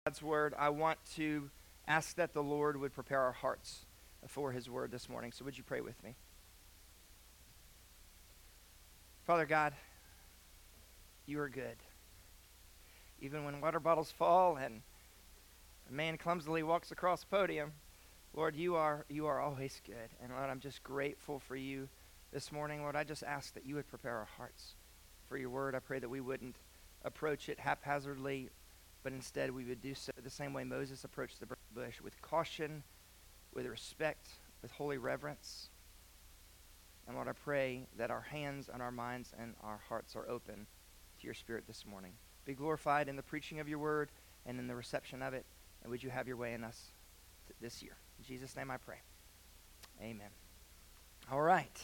God's word, I want to ask that the Lord would prepare our hearts for his word this morning. So would you pray with me? Father God, you are good. Even when water bottles fall and a man clumsily walks across the podium, Lord, you are always good. And Lord, I'm just grateful for you this morning. Lord, I just ask that you would prepare our hearts for your word. I pray that we wouldn't approach it haphazardly, but instead we would do so the same way Moses approached the bush, with caution, with respect, with holy reverence. And Lord, I pray that our hands and our minds and our hearts are open to your Spirit this morning. Be glorified in the preaching of your word and in the reception of it, and would you have your way in us this year. In Jesus' name I pray. Amen. All right.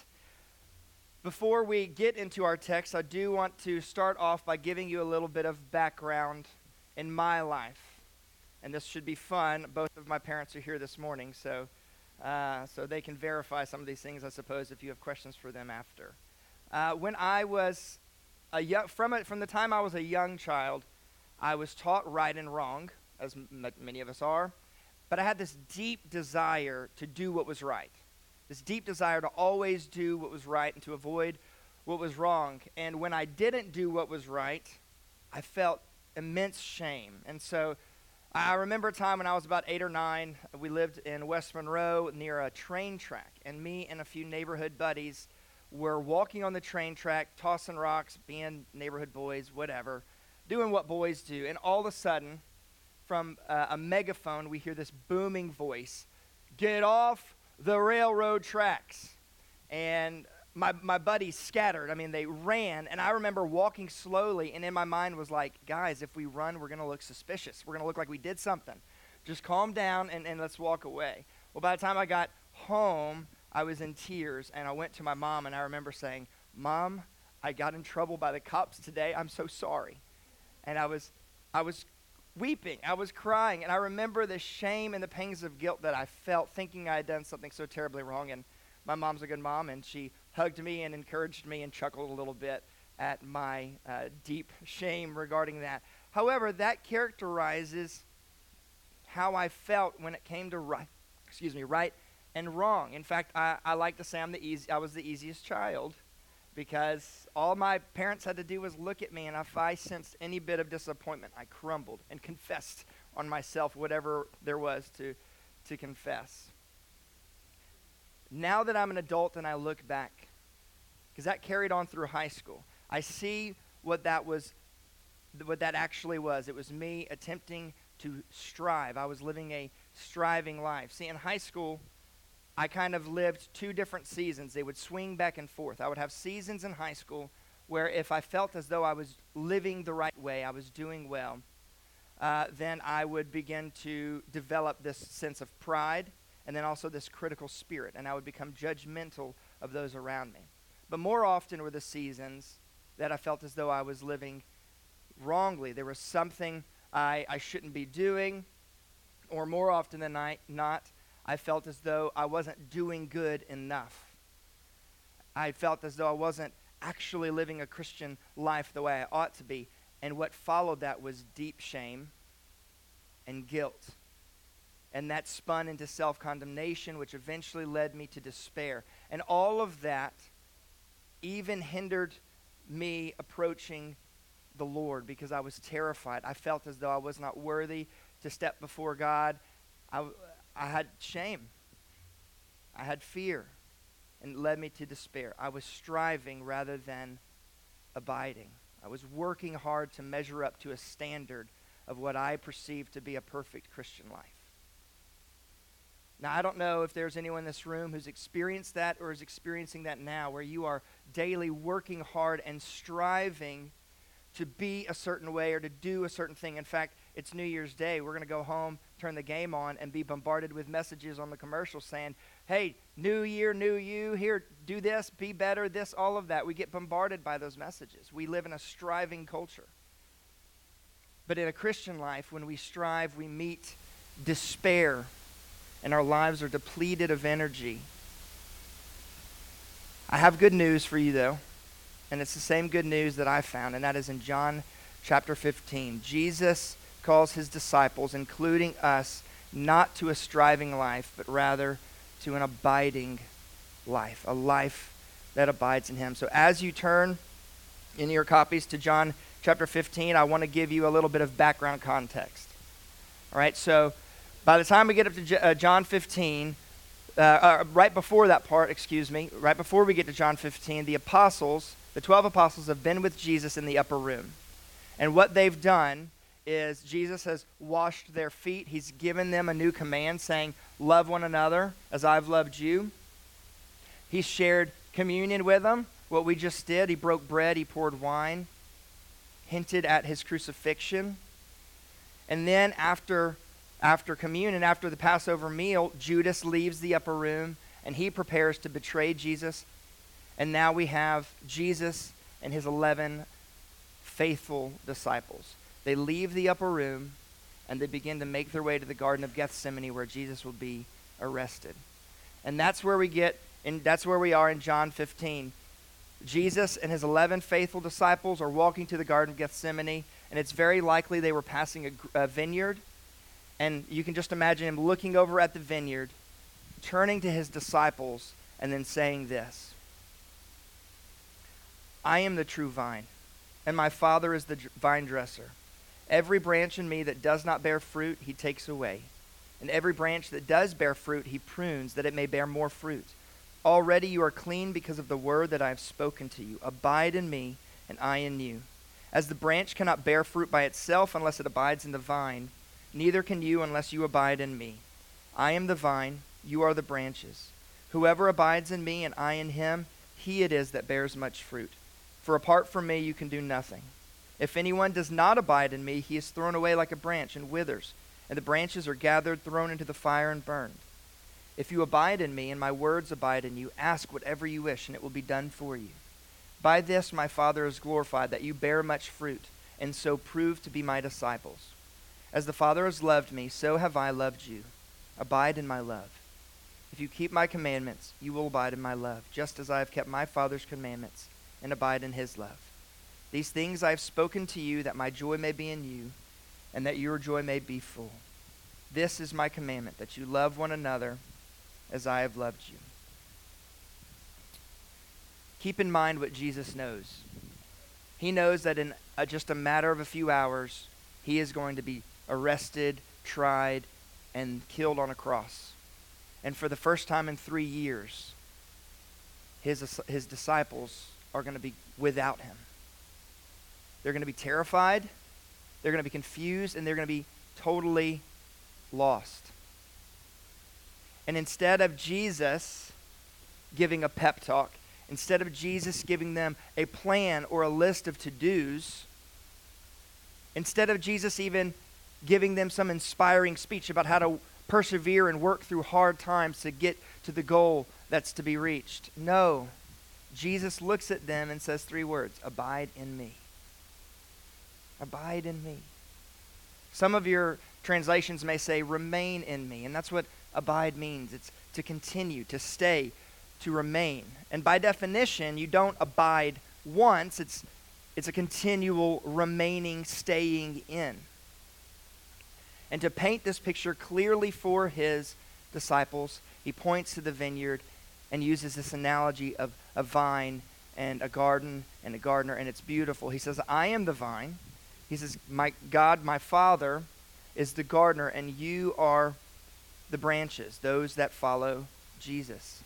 Before we get into our text, I do want to start off by giving you a little bit of background in my life. And this should be fun. Both of my parents are here this morning, so they can verify some of these things, I suppose, if you have questions for them after. When I was from the time I was a young child, I was taught right and wrong, as many of us are, but I had this deep desire to do what was right. This deep desire to always do what was right and to avoid what was wrong. And when I didn't do what was right, I felt immense shame. And so I remember a time when I was about 8 or 9. We lived in West Monroe near a train track, and me and a few neighborhood buddies were walking on the train track, tossing rocks, being neighborhood boys, whatever, doing what boys do. And all of a sudden, from a megaphone, we hear this booming voice, "Get off the railroad tracks." And my buddies scattered. I mean, they ran, and I remember walking slowly, and in my mind was like, guys, if we run, we're going to look suspicious. We're going to look like we did something. Just calm down and let's walk away. Well, by the time I got home, I was in tears, and I went to my mom, and I remember saying, "Mom, I got in trouble by the cops today. I'm so sorry." And I was weeping. I was crying, and I remember the shame and the pangs of guilt that I felt thinking I had done something so terribly wrong. And my mom's a good mom, and she hugged me and encouraged me and chuckled a little bit at my deep shame regarding that. However, that characterizes how I felt when it came to right and wrong. In fact, I like to say I was the easiest child, because all my parents had to do was look at me, and if I sensed any bit of disappointment, I crumbled and confessed on myself whatever there was to confess. Now that I'm an adult and I look back, because that carried on through high school, I see what that actually was. It was me attempting to strive. I was living a striving life. See, in high school, I kind of lived two different seasons. They would swing back and forth. I would have seasons in high school where if I felt as though I was living the right way, I was doing well, then I would begin to develop this sense of pride and then also this critical spirit, and I would become judgmental of those around me. But more often were the seasons that I felt as though I was living wrongly. There was something I shouldn't be doing, or more often than not, I felt as though I wasn't doing good enough. I felt as though I wasn't actually living a Christian life the way I ought to be. And what followed that was deep shame and guilt. And that spun into self-condemnation, which eventually led me to despair. And all of that even hindered me approaching the Lord, because I was terrified. I felt as though I was not worthy to step before God. I had shame. I had fear, and it led me to despair. I was striving rather than abiding. I was working hard to measure up to a standard of what I perceived to be a perfect Christian life. Now, I don't know if there's anyone in this room who's experienced that or is experiencing that now, where you are daily working hard and striving to be a certain way or to do a certain thing. In fact, it's New Year's Day. We're going to go home, turn the game on, and be bombarded with messages on the commercial saying, "Hey, new year, new you, here, do this, be better, this, all of that." We get bombarded by those messages. We live in a striving culture. But in a Christian life, when we strive, we meet despair, and our lives are depleted of energy. I have good news for you, though. And it's the same good news that I found, and that is in John chapter 15. Jesus calls his disciples, including us, not to a striving life, but rather to an abiding life, a life that abides in him. So as you turn in your copies to John chapter 15, I want to give you a little bit of background context. All right, so by the time we get up to John 15, right before that part, right before we get to John 15, the 12 apostles have been with Jesus in the upper room. And what they've done is Jesus has washed their feet. He's given them a new command saying, love one another as I've loved you. He shared communion with them, what we just did. He broke bread, he poured wine, hinted at his crucifixion. And then after communion, after the Passover meal, Judas leaves the upper room and he prepares to betray Jesus. And now we have Jesus and his 11 faithful disciples. They leave the upper room and they begin to make their way to the Garden of Gethsemane where Jesus will be arrested. And that's where we are in John 15. Jesus and his 11 faithful disciples are walking to the Garden of Gethsemane, and it's very likely they were passing a vineyard. And you can just imagine him looking over at the vineyard, turning to his disciples, and then saying this: I am the true vine, and my Father is the vine dresser. Every branch in me that does not bear fruit, he takes away. And every branch that does bear fruit, he prunes, that it may bear more fruit. Already you are clean because of the word that I have spoken to you. Abide in me, and I in you. As the branch cannot bear fruit by itself unless it abides in the vine, neither can you unless you abide in me. I am the vine, you are the branches. Whoever abides in me and I in him, he it is that bears much fruit. For apart from me you can do nothing. If anyone does not abide in me, he is thrown away like a branch and withers, and the branches are gathered, thrown into the fire, and burned. If you abide in me and my words abide in you, ask whatever you wish, and it will be done for you. By this my Father is glorified, that you bear much fruit, and so prove to be my disciples. As the Father has loved me, so have I loved you. Abide in my love. If you keep my commandments, you will abide in my love, just as I have kept my Father's commandments and abide in his love. These things I have spoken to you, that my joy may be in you, and that your joy may be full. This is my commandment, that you love one another as I have loved you. Keep in mind what Jesus knows. He knows that in just a matter of a few hours, he is going to be arrested, tried, and killed on a cross. And for the first time in 3 years, his disciples are going to be without him. They're going to be terrified, they're going to be confused, and they're going to be totally lost. And instead of Jesus giving a pep talk, instead of Jesus giving them a plan or a list of to-dos, instead of Jesus even giving them some inspiring speech about how to persevere and work through hard times to get to the goal that's to be reached, no, Jesus looks at them and says 3 words: abide in me. Abide in me. Some of your translations may say remain in me, and that's what abide means. It's to continue, to stay, to remain. And by definition, you don't abide once. It's a continual remaining, staying in. And to paint this picture clearly for his disciples, he points to the vineyard and uses this analogy of a vine and a garden and a gardener, and it's beautiful. He says, I am the vine. He says, my God, my Father, is the gardener, and you are the branches, those that follow Jesus.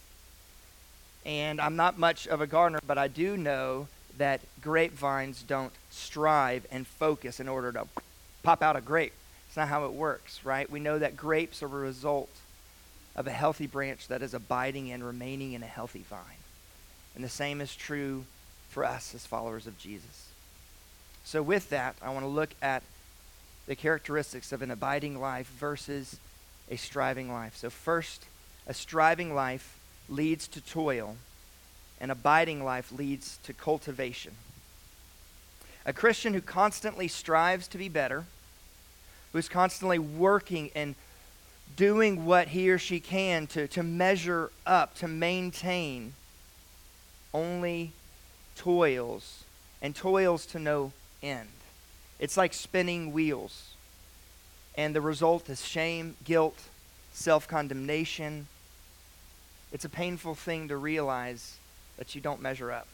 And I'm not much of a gardener, but I do know that grapevines don't strive and focus in order to pop out a grape. It's not how it works, right? We know that grapes are a result of a healthy branch that is abiding and remaining in a healthy vine. And the same is true for us as followers of Jesus. So with that, I want to look at the characteristics of an abiding life versus a striving life. So first, a striving life leads to toil. An abiding life leads to cultivation. A Christian who constantly strives to be better, who's constantly working and doing what he or she can to measure up, to maintain, only toils, and toils to no end. It's like spinning wheels. And the result is shame, guilt, self-condemnation. It's a painful thing to realize that you don't measure up.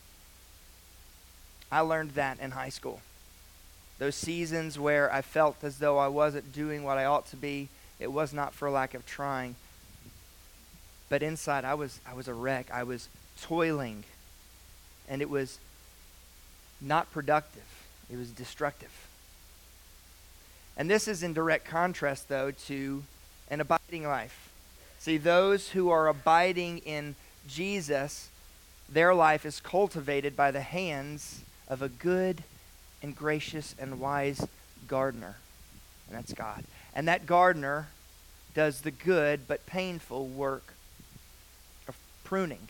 I learned that in high school. Those seasons where I felt as though I wasn't doing what I ought to be, it was not for lack of trying. But inside, I was a wreck. I was toiling, and it was not productive. It was destructive. And this is in direct contrast, though, to an abiding life. See, those who are abiding in Jesus, their life is cultivated by the hands of a good and gracious and wise gardener. And that's God. And that gardener does the good but painful work of pruning.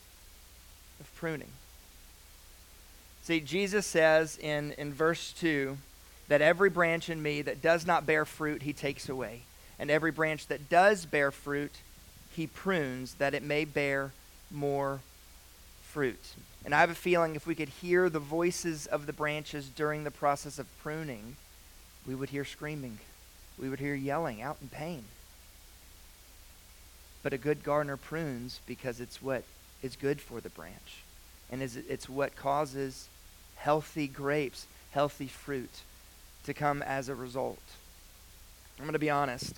See, Jesus says in verse 2 that every branch in me that does not bear fruit, he takes away. And every branch that does bear fruit, he prunes, that it may bear more fruit. And I have a feeling if we could hear the voices of the branches during the process of pruning, we would hear screaming. We would hear yelling out in pain. But a good gardener prunes because it's what is good for the branch. And it's what causes healthy grapes, healthy fruit to come as a result. I'm going to be honest.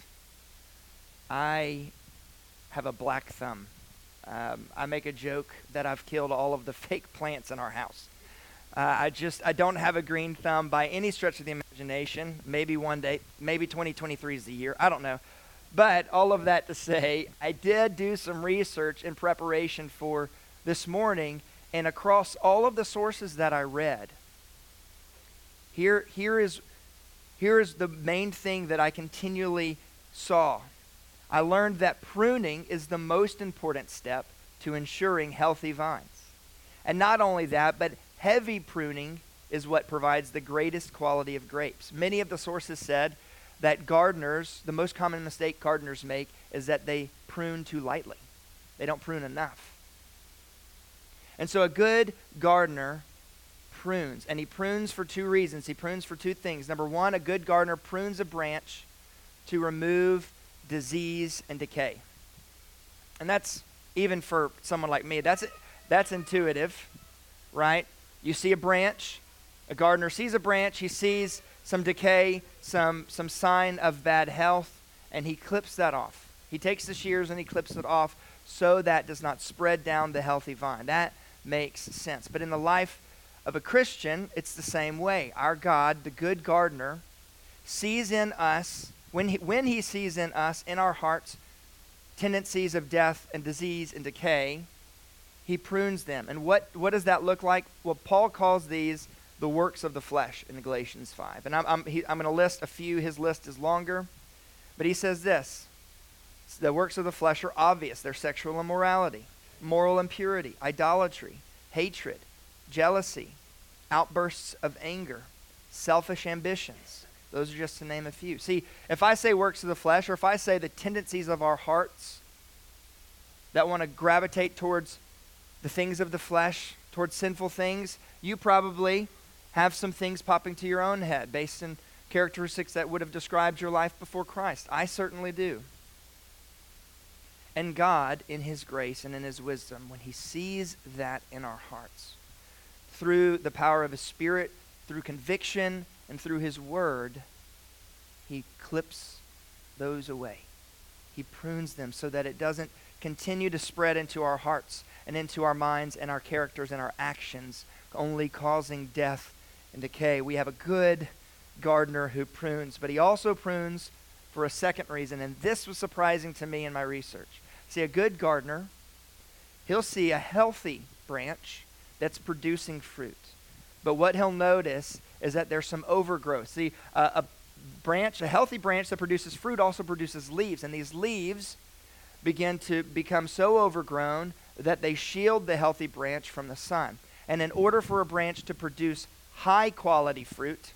I have a black thumb. I make a joke that I've killed all of the fake plants in our house. I don't have a green thumb by any stretch of the imagination. Maybe one day, maybe 2023 is the year. I don't know. But all of that to say, I did do some research in preparation for this morning, and across all of the sources that I read, here is the main thing that I continually saw. I learned that pruning is the most important step to ensuring healthy vines. And not only that, but heavy pruning is what provides the greatest quality of grapes. Many of the sources said that gardeners, the most common mistake gardeners make is that they prune too lightly. They don't prune enough. And so a good gardener prunes, and he prunes for two reasons. He prunes for two things. Number one, a good gardener prunes a branch to remove disease and decay. And that's, even for someone like me, that's intuitive, right? You see a branch, a gardener sees a branch, he sees some decay, some sign of bad health, and he clips that off. He takes the shears and he clips it off so that does not spread down the healthy vine. That makes sense. But in the life of a Christian, it's the same way. Our God, the good gardener, sees in us, when he sees in us, in our hearts, tendencies of death and disease and decay, he prunes them. And what does that look like? Well, Paul calls these the works of the flesh in Galatians 5. And I'm going to list a few. His list is longer. But he says this: the works of the flesh are obvious. They're sexual immorality, moral impurity, idolatry, hatred, jealousy, outbursts of anger, selfish ambitions. Those are just to name a few. See, if I say works of the flesh, or if I say the tendencies of our hearts that want to gravitate towards the things of the flesh, towards sinful things, you probably have some things popping to your own head based on characteristics that would have described your life before Christ. I certainly do. And God, in his grace and in his wisdom, when he sees that in our hearts, through the power of his Spirit, through conviction, and through his word, he clips those away. He prunes them so that it doesn't continue to spread into our hearts and into our minds and our characters and our actions, only causing death and decay. We have a good gardener who prunes, but he also prunes for a second reason, and this was surprising to me in my research. See, a good gardener, he'll see a healthy branch that's producing fruit. But what he'll notice is that there's some overgrowth. See, a healthy branch that produces fruit also produces leaves, and these leaves begin to become so overgrown that they shield the healthy branch from the sun. And in order for a branch to produce high quality fruit,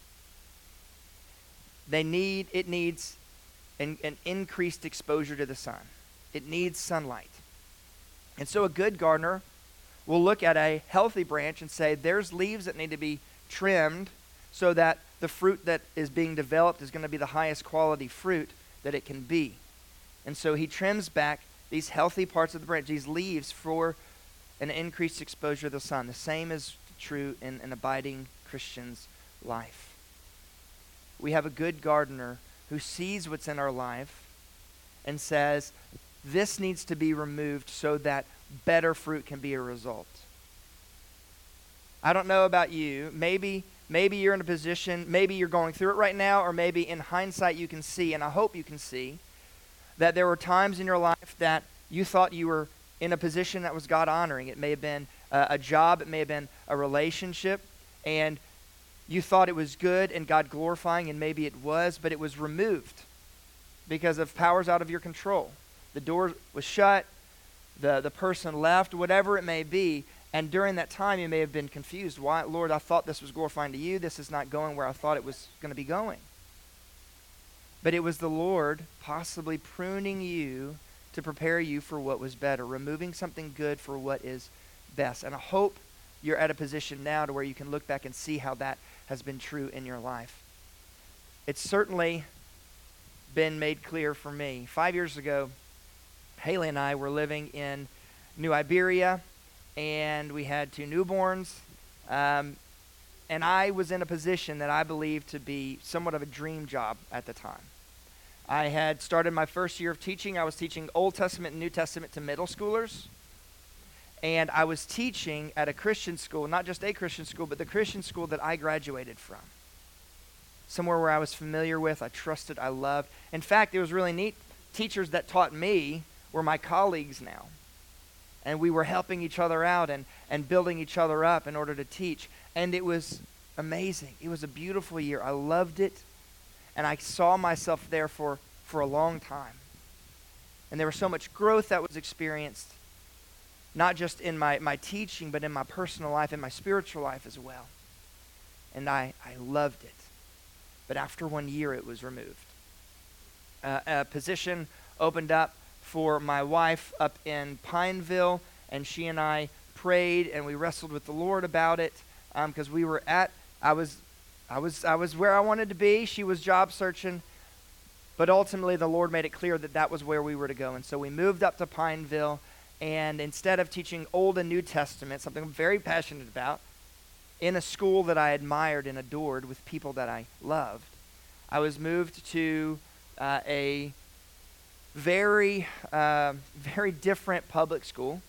it needs an increased exposure to the sun. It needs sunlight. And so a good gardener will look at a healthy branch and say, there's leaves that need to be trimmed so that the fruit that is being developed is going to be the highest quality fruit that it can be. And so he trims back these healthy parts of the branch, these leaves, for an increased exposure to the sun. The same is true in an abiding Christian's life. We have a good gardener who sees what's in our life and says, this needs to be removed so that better fruit can be a result. I don't know about you. Maybe you're in a position, maybe you're going through it right now, or maybe in hindsight you can see, and I hope you can see, that there were times in your life that you thought you were in a position that was God-honoring. It may have been a job, it may have been a relationship, and you thought it was good and God-glorifying, and maybe it was, but it was removed because of powers out of your control. The door was shut, the person left, whatever it may be, and during that time you may have been confused. Why, Lord, I thought this was glorifying to you. This is not going where I thought it was going to be going. But it was the Lord possibly pruning you to prepare you for what was better, removing something good for what is best. And I hope you're at a position now to where you can look back and see how that has been true in your life. It's certainly been made clear for me. 5 years ago, Haley and I were living in New Iberia, and we had 2 newborns. And I was in a position that I believed to be somewhat of a dream job at the time. I had started my first year of teaching. I was teaching Old Testament and New Testament to middle schoolers. And I was teaching at a Christian school, not just a Christian school, but the Christian school that I graduated from. Somewhere where I was familiar with, I trusted, I loved. In fact, it was really neat. Teachers that taught me were my colleagues now. And we were helping each other out and building each other up in order to teach. And it was amazing. It was a beautiful year. I loved it. And I saw myself there for a long time. And there was so much growth that was experienced, not just in my teaching, but in my personal life, in my spiritual life as well. And I loved it. But after 1 year, it was removed. A position opened up for my wife up in Pineville, and she and I prayed and we wrestled with the Lord about it, because I was where I wanted to be. She was job searching, but ultimately the Lord made it clear that that was where we were to go. And so we moved up to Pineville, and instead of teaching Old and New Testament, something I'm very passionate about, in a school that I admired and adored with people that I loved, I was moved to a very different public school.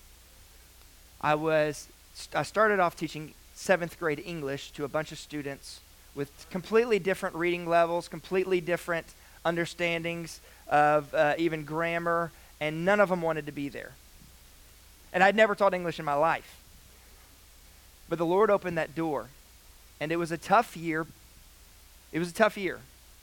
I started off teaching 7th grade English to a bunch of students with completely different reading levels, completely different understandings of even grammar, and none of them wanted to be there. And I'd never taught English in my life. But the Lord opened that door, and it was a tough year. It was a tough year.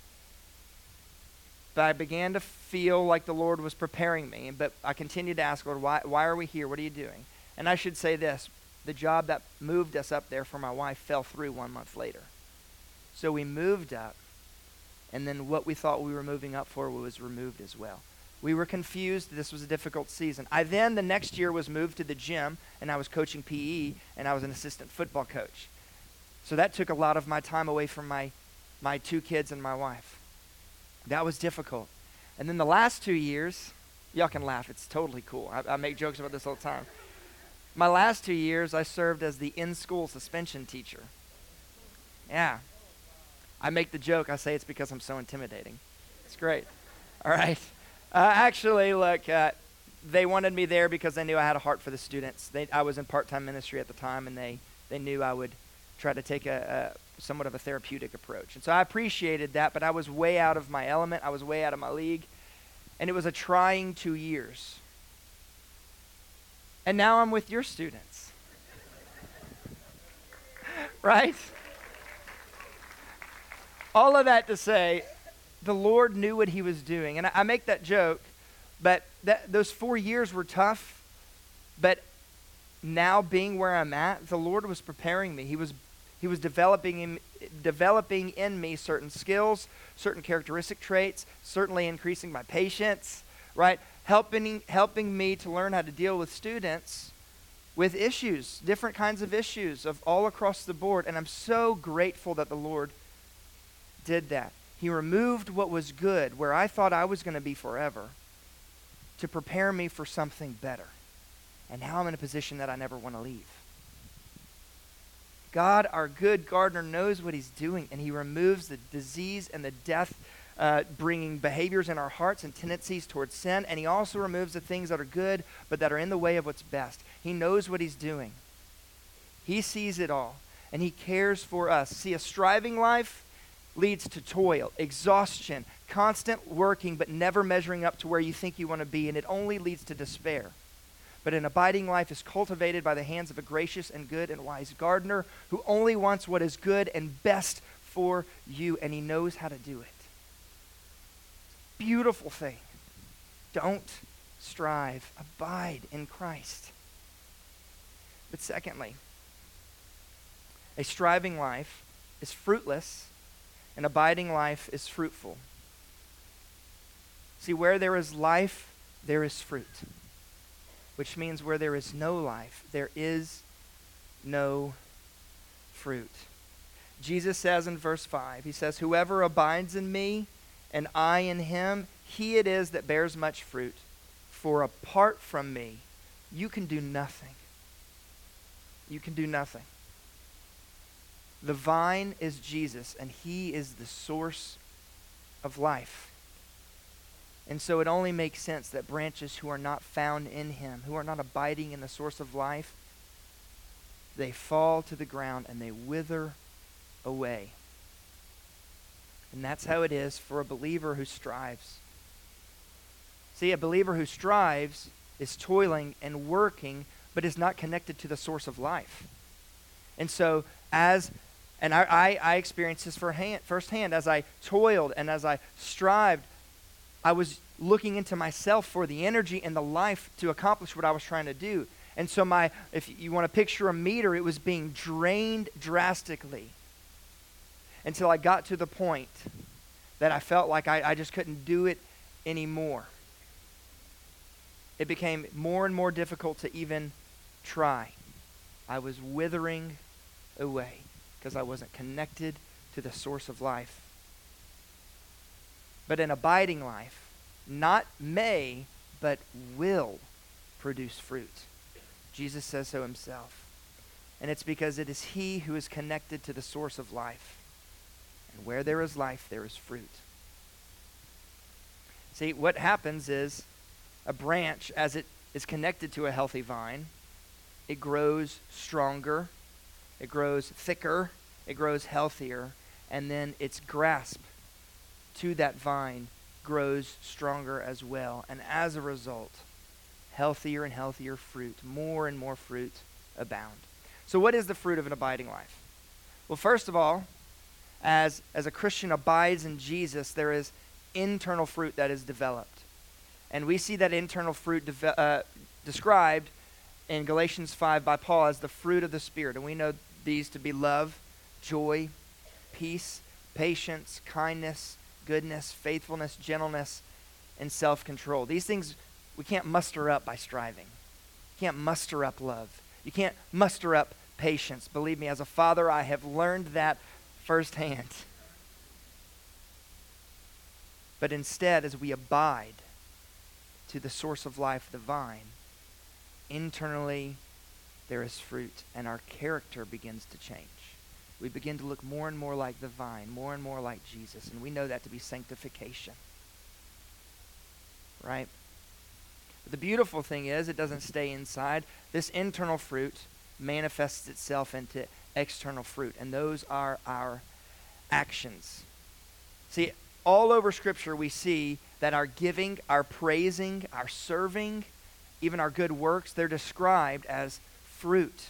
But I began to feel like the Lord was preparing me. But I continued to ask, Lord, why are we here? What are you doing? And I should say this. The job that moved us up there for my wife fell through 1 month later. So we moved up, and then what we thought we were moving up for was removed as well. We were confused. This was a difficult season. I then, the next year, was moved to the gym, and I was coaching PE, and I was an assistant football coach. So that took a lot of my time away from my 2 kids and my wife. That was difficult. And then the last 2 years, y'all can laugh. It's totally cool. I make jokes about this all the time. My last 2 years, I served as the in-school suspension teacher. Yeah. I make the joke. I say it's because I'm so intimidating. It's great. All right. Actually, look, they wanted me there because they knew I had a heart for the students. I was in part-time ministry at the time, and they knew I would try to take a somewhat of a therapeutic approach. And so I appreciated that, but I was way out of my element. I was way out of my league. And it was a trying 2 years. And now I'm with your students. Right? All of that to say, the Lord knew what he was doing. And I make that joke, but those 4 years were tough. But now being where I'm at, the Lord was preparing me. He was developing in me certain skills, certain characteristic traits, certainly increasing my patience, right? Helping me to learn how to deal with students with issues, different kinds of issues of all across the board. And I'm so grateful that the Lord did that. He removed what was good, where I thought I was going to be forever, to prepare me for something better. And now I'm in a position that I never want to leave. God, our good gardener, knows what he's doing, and he removes the disease and the death bringing behaviors in our hearts and tendencies towards sin, and he also removes the things that are good but that are in the way of what's best. He knows what he's doing. He sees it all, and he cares for us. See, a striving life leads to toil, exhaustion, constant working but never measuring up to where you think you want to be, and it only leads to despair. But an abiding life is cultivated by the hands of a gracious and good and wise gardener who only wants what is good and best for you, and he knows how to do it. Beautiful thing. Don't strive. Abide in Christ. But secondly, a striving life is fruitless. An abiding life is fruitful. See, where there is life, there is fruit. Which means where there is no life, there is no fruit. Jesus says in verse 5, he says, "Whoever abides in me and I in him, he it is that bears much fruit. For apart from me, you can do nothing." You can do nothing. The vine is Jesus, and he is the source of life. And so it only makes sense that branches who are not found in him, who are not abiding in the source of life, they fall to the ground and they wither away. And that's how it is for a believer who strives. See, a believer who strives is toiling and working, but is not connected to the source of life. And so I experienced this firsthand. As I toiled and as I strived, I was looking into myself for the energy and the life to accomplish what I was trying to do. And so if you want to picture a meter, it was being drained drastically until I got to the point that I felt like I just couldn't do it anymore. It became more and more difficult to even try. I was withering away because I wasn't connected to the source of life. But an abiding life, not may, but will produce fruit. Jesus says so himself. And it's because it is he who is connected to the source of life. And where there is life, there is fruit. See, what happens is a branch, as it is connected to a healthy vine, it grows stronger, it grows thicker, it grows healthier, and then its grasp to that vine grows stronger as well. And as a result, healthier and healthier fruit, more and more fruit abound. So what is the fruit of an abiding life? Well, first of all, as a Christian abides in Jesus, there is internal fruit that is developed. And we see that internal fruit described in Galatians 5 by Paul as the fruit of the Spirit. And we know these to be love, joy, peace, patience, kindness, goodness, faithfulness, gentleness, and self-control. These things we can't muster up by striving. You can't muster up love. You can't muster up patience. Believe me, as a father, I have learned that firsthand. But instead, as we abide to the source of life, the vine, internally there is fruit, and our character begins to change. We begin to look more and more like the vine, more and more like Jesus, and we know that to be sanctification. Right? But the beautiful thing is, it doesn't stay inside. This internal fruit manifests itself into external fruit, and those are our actions. See, all over Scripture we see that our giving, our praising, our serving, even our good works, they're described as fruit.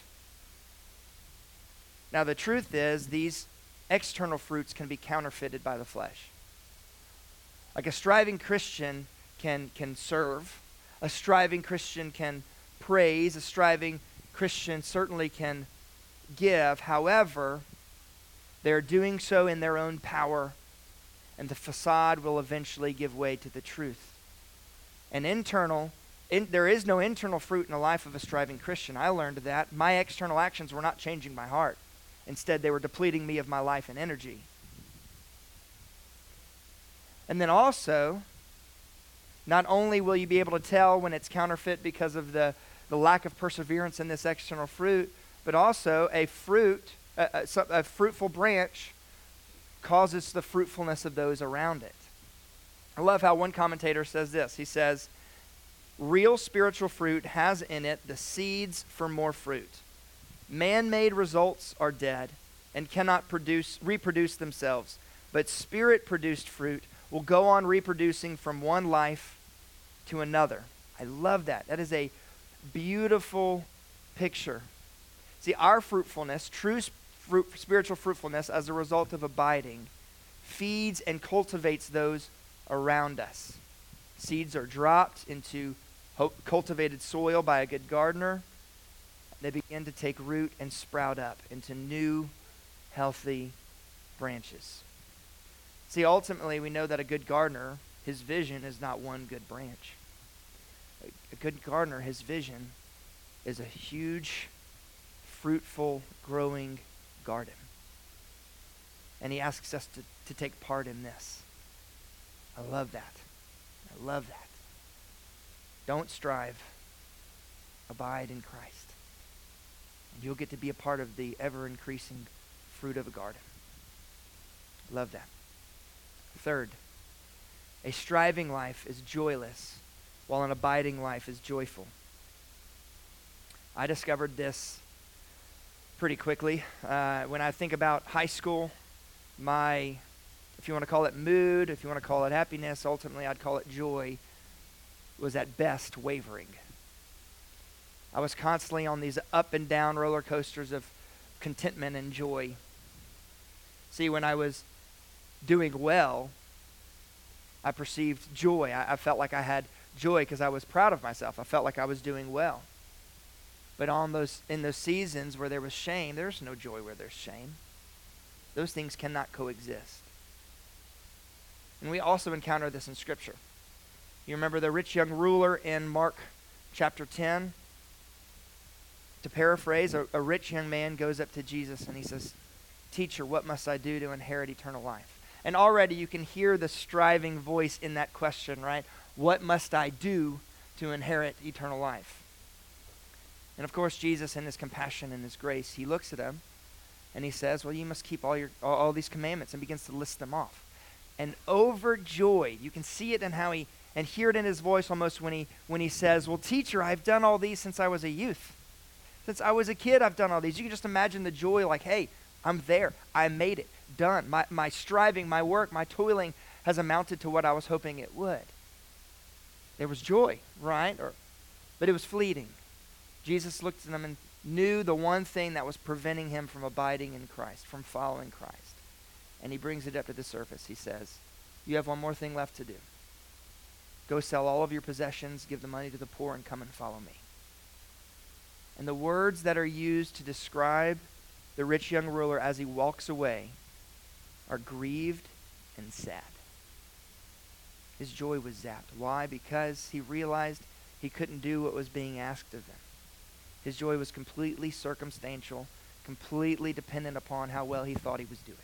Now, the truth is, these external fruits can be counterfeited by the flesh. Like a striving Christian can serve. A striving Christian can praise. A striving Christian certainly can give. However, they're doing so in their own power, and the facade will eventually give way to the truth. And there is no internal fruit in the life of a striving Christian. I learned that. My external actions were not changing my heart. Instead, they were depleting me of my life and energy. And then also, not only will you be able to tell when it's counterfeit because of the lack of perseverance in this external fruit, but also a fruitful branch causes the fruitfulness of those around it. I love how one commentator says this. He says, real spiritual fruit has in it the seeds for more fruit. Man-made results are dead and cannot reproduce themselves, but spirit-produced fruit will go on reproducing from one life to another. I love that. That is a beautiful picture. See, our fruitfulness, true spiritual fruitfulness as a result of abiding, feeds and cultivates those around us. Seeds are dropped into cultivated soil by a good gardener. They begin to take root and sprout up into new, healthy branches. See, ultimately, we know that a good gardener, his vision is not one good branch. A good gardener, his vision is a huge, fruitful, growing garden. And he asks us to take part in this. I love that. I love that. Don't strive. Abide in Christ. And you'll get to be a part of the ever-increasing fruit of a garden. Love that. Third, a striving life is joyless, while an abiding life is joyful. I discovered this pretty quickly. When I think about high school, my, if you want to call it mood, if you want to call it happiness, ultimately I'd call it joy, was at best wavering. I was constantly on these up and down roller coasters of contentment and joy. See, when I was doing well, I perceived joy. I felt like I had joy because I was proud of myself. I felt like I was doing well. But in those seasons where there was shame, there's no joy where there's shame. Those things cannot coexist. And we also encounter this in Scripture. You remember the rich young ruler in Mark chapter 10? To paraphrase, a rich young man goes up to Jesus and he says, "Teacher, what must I do to inherit eternal life?" And already you can hear the striving voice in that question, right? What must I do to inherit eternal life? And of course, Jesus, in his compassion and his grace, he looks at him and he says, well, you must keep all these commandments, and begins to list them off. And overjoyed, you can see it in how and hear it in his voice almost when he says, well, teacher, I've done all these since I was a youth. Since I was a kid, I've done all these. You can just imagine the joy, like, hey, I'm there. I made it. Done. My striving, my work, my toiling has amounted to what I was hoping it would. There was joy, right? But it was fleeting. Jesus looked at them and knew the one thing that was preventing him from abiding in Christ, from following Christ. And he brings it up to the surface. He says, you have one more thing left to do. Go sell all of your possessions, give the money to the poor, and come and follow me. And the words that are used to describe the rich young ruler as he walks away are grieved and sad. His joy was zapped. Why? Because he realized he couldn't do what was being asked of him. His joy was completely circumstantial, completely dependent upon how well he thought he was doing.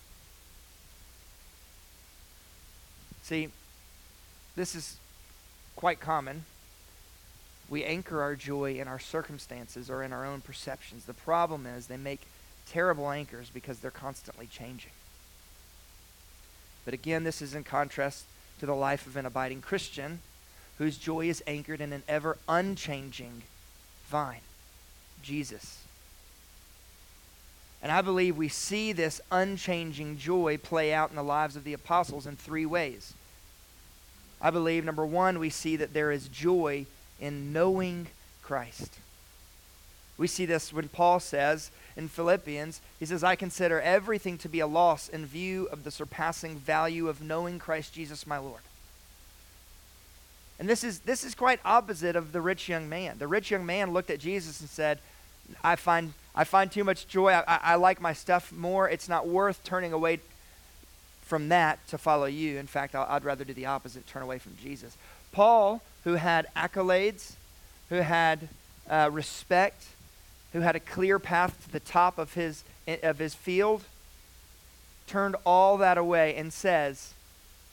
See, this is quite common. We anchor our joy in our circumstances or in our own perceptions. The problem is they make terrible anchors because they're constantly changing. But again, this is in contrast to the life of an abiding Christian whose joy is anchored in an ever unchanging vine, Jesus. And I believe we see this unchanging joy play out in the lives of the apostles in three ways. I believe, number one, we see that there is joy in knowing Christ. We see this when Paul says in Philippians, he says, I consider everything to be a loss in view of the surpassing value of knowing Christ Jesus my Lord. And this is quite opposite of the rich young man. The rich young man looked at Jesus and said, I find too much joy. I like my stuff more. It's not worth turning away from that to follow you. In fact, I'd rather do the opposite, turn away from Jesus. Paul, who had accolades, who had respect, who had a clear path to the top of his field, turned all that away and says,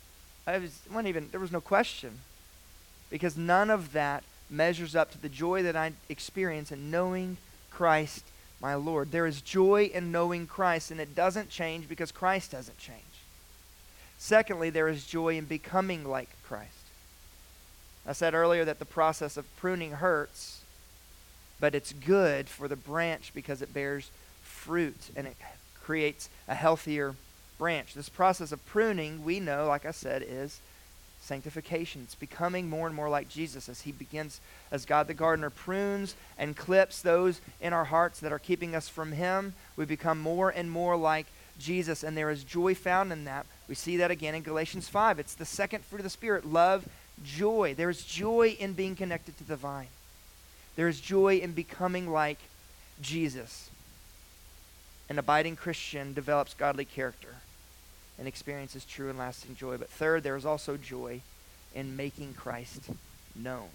There was no question. Because none of that measures up to the joy that I experience in knowing Christ my Lord. There is joy in knowing Christ, and it doesn't change because Christ doesn't change. Secondly, there is joy in becoming like Christ. I said earlier that the process of pruning hurts, but it's good for the branch because it bears fruit and it creates a healthier branch. This process of pruning, we know, like I said, is sanctification. It's becoming more and more like Jesus as God the gardener prunes and clips those in our hearts that are keeping us from him. We become more and more like Jesus, and there is joy found in that. We see that again in Galatians 5. It's the second fruit of the Spirit, love, joy. There is joy in being connected to the vine. There is joy in becoming like Jesus. An abiding Christian develops godly character and experiences true and lasting joy. But third, there is also joy in making Christ known.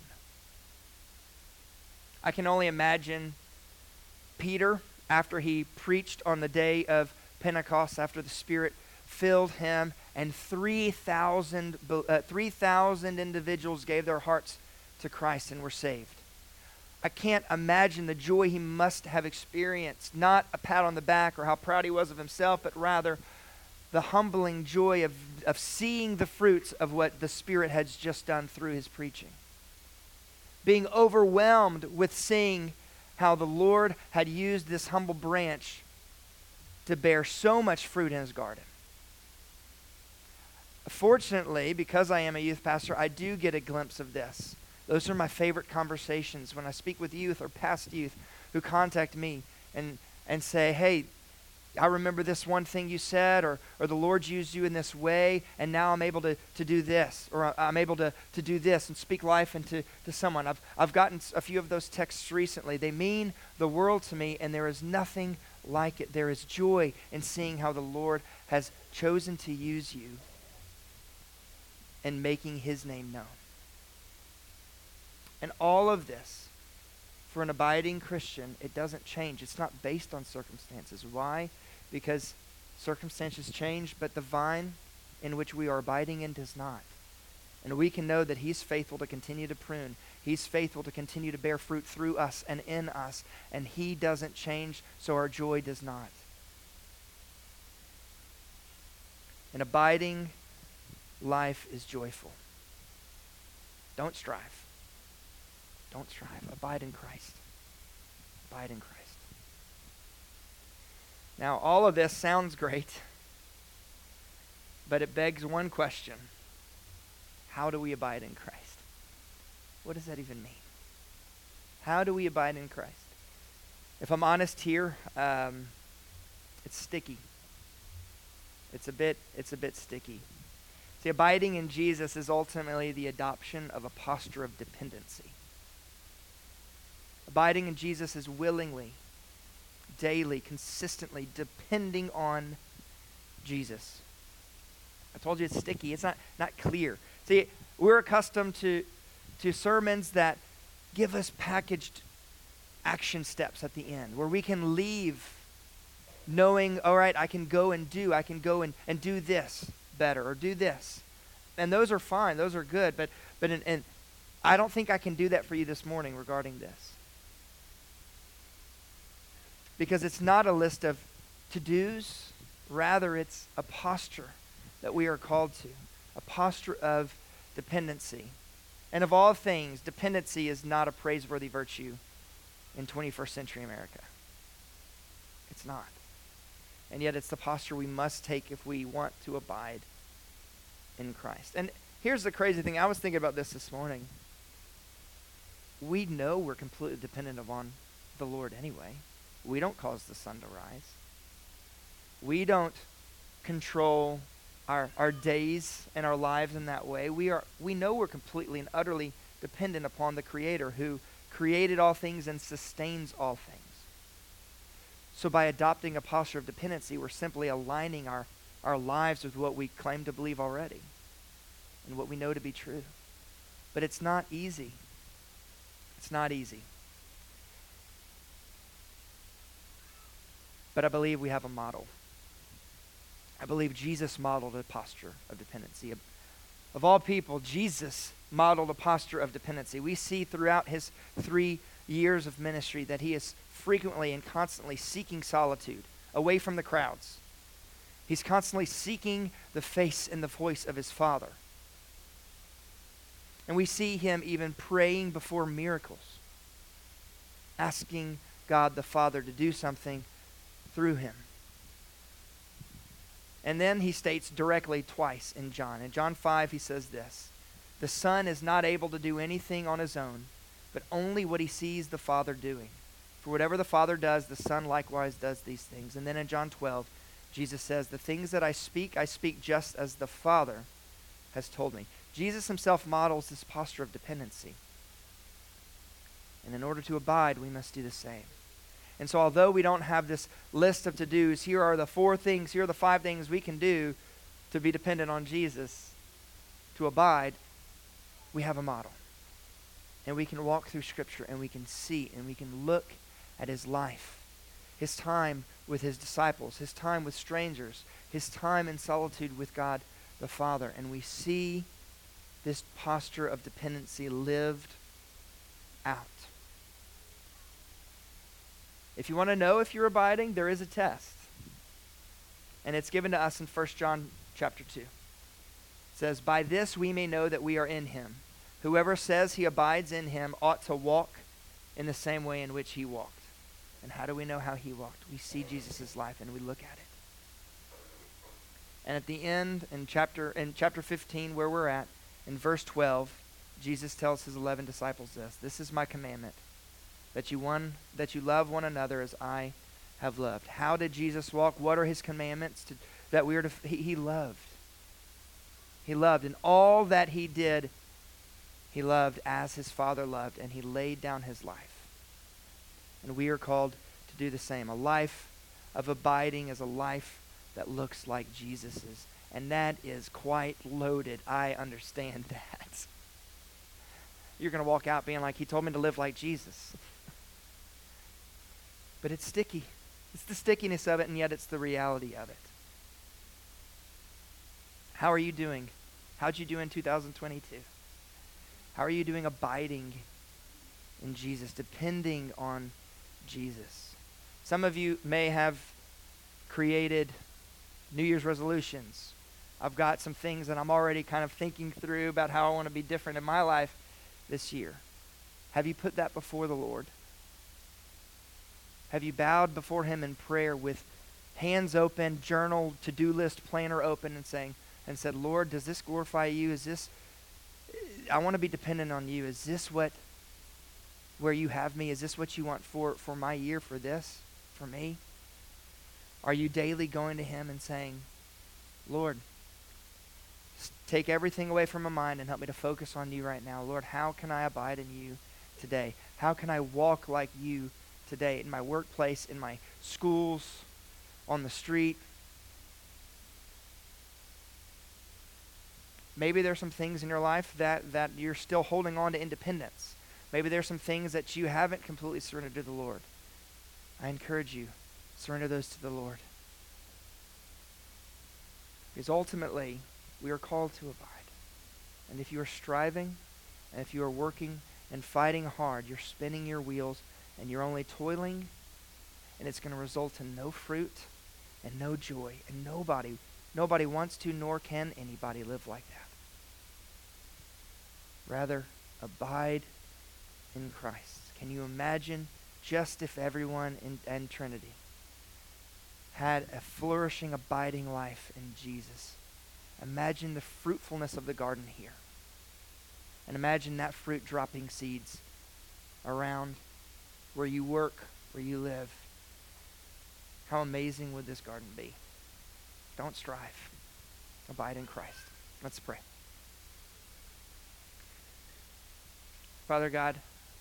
I can only imagine Peter, after he preached on the day of Pentecost, after the Spirit filled him, and 3,000 individuals gave their hearts to Christ and were saved. I can't imagine the joy he must have experienced, not a pat on the back or how proud he was of himself, but rather the humbling joy of seeing the fruits of what the Spirit has just done through his preaching. Being overwhelmed with seeing how the Lord had used this humble branch to bear so much fruit in his garden. Fortunately, because I am a youth pastor, I do get a glimpse of this. Those are my favorite conversations when I speak with youth or past youth who contact me and say, hey, I remember this one thing you said, or the Lord used you in this way, and now I'm able to do this, or I'm able to do this and speak life into someone. I've gotten a few of those texts recently. They mean the world to me, and there is nothing like it. There is joy in seeing how the Lord has chosen to use you and making his name known. And all of this, for an abiding Christian, it doesn't change. It's not based on circumstances. Why? Because circumstances change, but the vine in which we are abiding in does not. And we can know that he's faithful to continue to prune. He's faithful to continue to bear fruit through us and in us. And he doesn't change, so our joy does not. An abiding life is joyful. Don't strive. Don't strive. Abide in Christ. Abide in Christ. Now, all of this sounds great, but it begs one question. How do we abide in Christ? What does that even mean? How do we abide in Christ? If I'm honest here, it's sticky. It's a bit sticky. See, abiding in Jesus is ultimately the adoption of a posture of dependency. Abiding in Jesus is willingly, daily, consistently depending on Jesus. I told you it's sticky. It's not clear. See, we're accustomed to sermons that give us packaged action steps at the end, where we can leave knowing, all right, I can go and do this better or do this. And those are fine. Those are good. But I don't think I can do that for you this morning regarding this. Because it's not a list of to-dos. Rather, it's a posture that we are called to. A posture of dependency. And of all things, dependency is not a praiseworthy virtue in 21st century America. It's not. And yet it's the posture we must take if we want to abide in Christ. And here's the crazy thing. I was thinking about this morning. We know we're completely dependent upon the Lord anyway. We don't cause the sun to rise. We don't control our days and our lives in that way. We know we're completely and utterly dependent upon the Creator who created all things and sustains all things. So by adopting a posture of dependency, we're simply aligning our lives with what we claim to believe already and what we know to be true. But it's not easy. It's not easy. But I believe we have a model. I believe Jesus modeled a posture of dependency, Of all people, Jesus modeled a posture of dependency. We see throughout his 3 years of ministry that he is frequently and constantly seeking solitude, away from the crowds. He's constantly seeking the face and the voice of his Father. And we see him even praying before miracles, asking God the Father to do something through him. And then he states directly twice in John. In John 5, he says this: "The Son is not able to do anything on his own, but only what he sees the Father doing. For whatever the Father does, the Son likewise does these things." And then in John 12, Jesus says, "The things that I speak just as the Father has told me." Jesus himself models this posture of dependency. And in order to abide, we must do the same. And so although we don't have this list of to-dos, here are the 4 things, here are the 5 things we can do to be dependent on Jesus, to abide, we have a model. And we can walk through Scripture and we can see and we can look at his life, his time with his disciples, his time with strangers, his time in solitude with God the Father. And we see this posture of dependency lived out. If you want to know if you're abiding, there is a test. And it's given to us in 1 John chapter 2. It says, "By this we may know that we are in him. Whoever says he abides in him ought to walk in the same way in which he walked." And how do we know how he walked? We see Jesus' life and we look at it. And at the end, in chapter 15, where we're at, in verse 12, Jesus tells his 11 disciples this: "This is my commandment, that you love one another as I have loved." How did Jesus walk? What are his commandments? He loved. He loved. And all that he did, he loved as his Father loved, and he laid down his life. And we are called to do the same. A life of abiding is a life that looks like Jesus's. And that is quite loaded. I understand that. You're going to walk out being like, he told me to live like Jesus. But it's sticky. It's the stickiness of it, and yet it's the reality of it. How are you doing? How'd you do in 2022? How are you doing abiding in Jesus, depending on Jesus? Some of you may have created New Year's resolutions. I've got some things that I'm already kind of thinking through about how I want to be different in my life this year. Have you put that before the Lord? Have you bowed before him in prayer with hands open, journal, to-do list, planner open, and said, "Lord, does this glorify you? I want to be dependent on you. Is this where you have me? Is this what you want for my year, for me?" Are you daily going to him and saying, "Lord, take everything away from my mind and help me to focus on you right now. Lord, how can I abide in you today? How can I walk like you today in my workplace, in my schools, on the street?" Maybe there's some things in your life that you're still holding on to independence. Maybe there's some things that you haven't completely surrendered to the Lord. I encourage you, surrender those to the Lord. Because ultimately, we are called to abide. And if you are striving, and if you are working and fighting hard, you're spinning your wheels, and you're only toiling, and it's going to result in no fruit and no joy. And nobody wants to, nor can anybody live like that. Rather, abide in Christ. Can you imagine just if everyone in Trinity had a flourishing, abiding life in Jesus? Imagine the fruitfulness of the garden here. And imagine that fruit dropping seeds around where you work, where you live. How amazing would this garden be? Don't strive. Abide in Christ. Let's pray. Father God,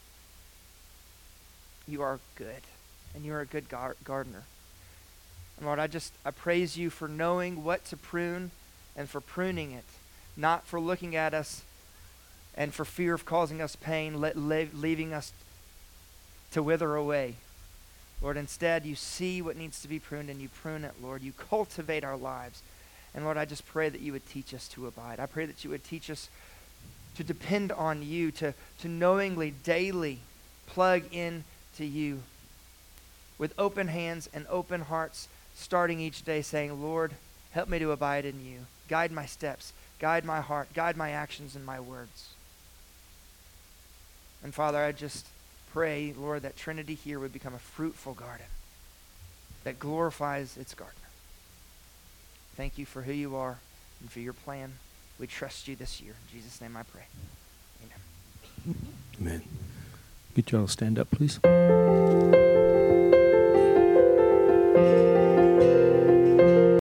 you are good, and you are a good gardener. And Lord, I praise you for knowing what to prune and for pruning it, not for looking at us and for fear of causing us pain, leaving us to wither away. Lord, instead, you see what needs to be pruned and you prune it, Lord. You cultivate our lives. And Lord, I just pray that you would teach us to abide. I pray that you would teach us to depend on you, to knowingly, daily plug in to you with open hands and open hearts, starting each day saying, Lord, help me to abide in you. Guide my steps, guide my heart, guide my actions and my words. And Father, I just pray, Lord, that Trinity here would become a fruitful garden that glorifies its gardener. Thank you for who you are and for your plan. We trust you this year. In Jesus' name I pray. Amen. Amen. Get y'all to stand up, please.